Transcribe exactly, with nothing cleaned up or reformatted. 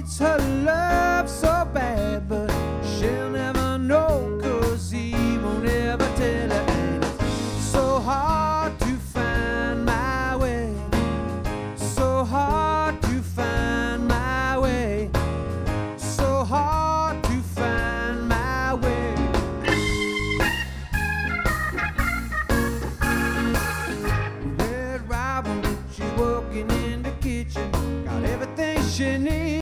wants her love so bad, but she'll never know, 'cause he won't ever tell her. And it's so hard to find my way, so hard to find my way, so hard to find my way. Red Robin, she's working in the kitchen, got everything she needs.